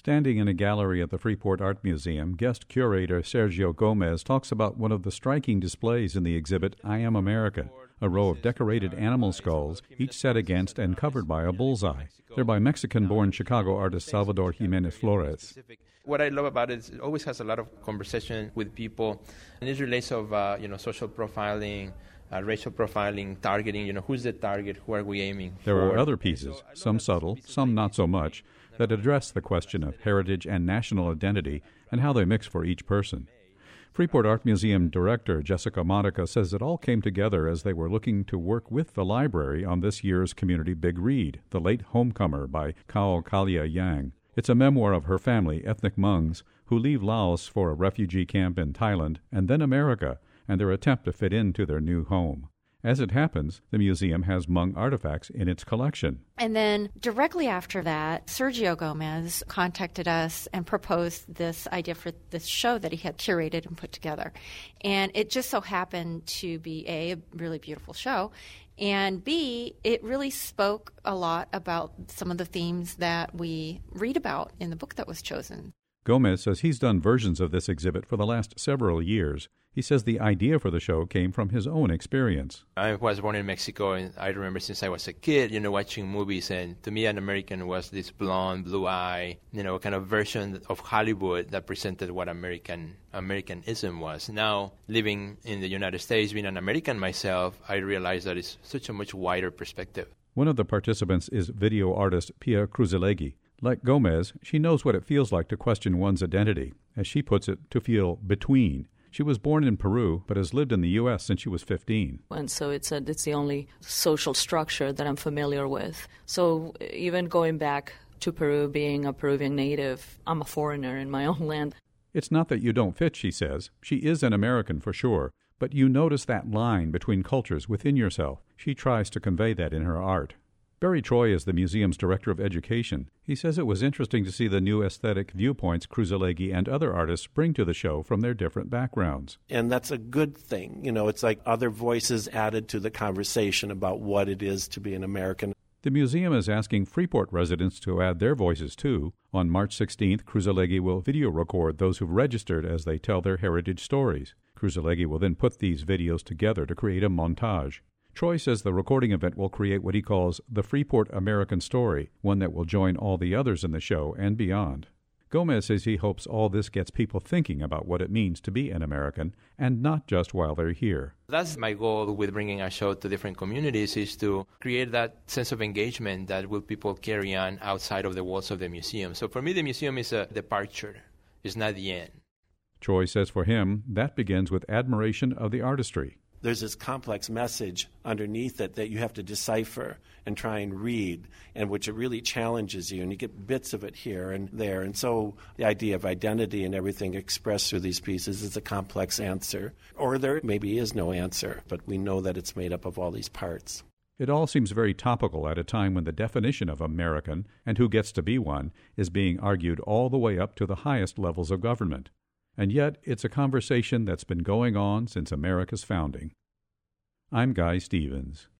Standing in a gallery at the Freeport Art Museum, guest curator Sergio Gomez talks about one of the striking displays in the exhibit, I Am American, a row of decorated animal skulls, each set against and covered by a bullseye. They're by Mexican-born Chicago artist Salvador Jimenez Flores. What I love about it is it always has a lot of conversation with people, and it relates of social profiling, racial profiling, targeting. Who's the target? Who are we aiming for? There are other pieces, some subtle, some not so much, that address the question of heritage and national identity and how they mix for each person. Freeport Art Museum director Jessica Monica says it all came together as they were looking to work with the library on this year's community big read, The Late Homecomer by Kao Kalia Yang. It's a memoir of her family, ethnic Hmongs, who leave Laos for a refugee camp in Thailand and then America, and their attempt to fit into their new home. As it happens, the museum has Hmong artifacts in its collection. And then directly after that, Sergio Gomez contacted us and proposed this idea for this show that he had curated and put together. And it just so happened to be, A, really beautiful show, and B, it really spoke a lot about some of the themes that we read about in the book that was chosen. Gomez says he's done versions of this exhibit for the last several years. He says the idea for the show came from his own experience. I was born in Mexico, and I remember since I was a kid, watching movies, and to me an American was this blonde, blue eye, kind of version of Hollywood that presented what Americanism was. Now, living in the United States, being an American myself, I realized that it's such a much wider perspective. One of the participants is video artist Pia Cruzelegui. Like Gomez, she knows what it feels like to question one's identity, as she puts it, to feel between. She was born in Peru, but has lived in the U.S. since she was 15. And so it's the only social structure that I'm familiar with. So even going back to Peru, being a Peruvian native, I'm a foreigner in my own land. It's not that you don't fit, she says. She is an American for sure, but you notice that line between cultures within yourself. She tries to convey that in her art. Barry Troy is the museum's director of education. He says it was interesting to see the new aesthetic viewpoints Cruzelegui and other artists bring to the show from their different backgrounds. And that's a good thing. It's like other voices added to the conversation about what it is to be an American. The museum is asking Freeport residents to add their voices too. On March 16th, Cruzelegui will video record those who've registered as they tell their heritage stories. Cruzelegui will then put these videos together to create a montage. Troy says the recording event will create what he calls the Freeport American story, one that will join all the others in the show and beyond. Gomez says he hopes all this gets people thinking about what it means to be an American, and not just while they're here. That's my goal with bringing our show to different communities, is to create that sense of engagement that will people carry on outside of the walls of the museum. So for me, the museum is a departure. It's not the end. Troy says for him, that begins with admiration of the artistry. There's this complex message underneath it that you have to decipher and try and read, and which it really challenges you, and you get bits of it here and there. And so the idea of identity and everything expressed through these pieces is a complex answer. Or there maybe is no answer, but we know that it's made up of all these parts. It all seems very topical at a time when the definition of American, and who gets to be one, is being argued all the way up to the highest levels of government. And yet, it's a conversation that's been going on since America's founding. I'm Guy Stevens.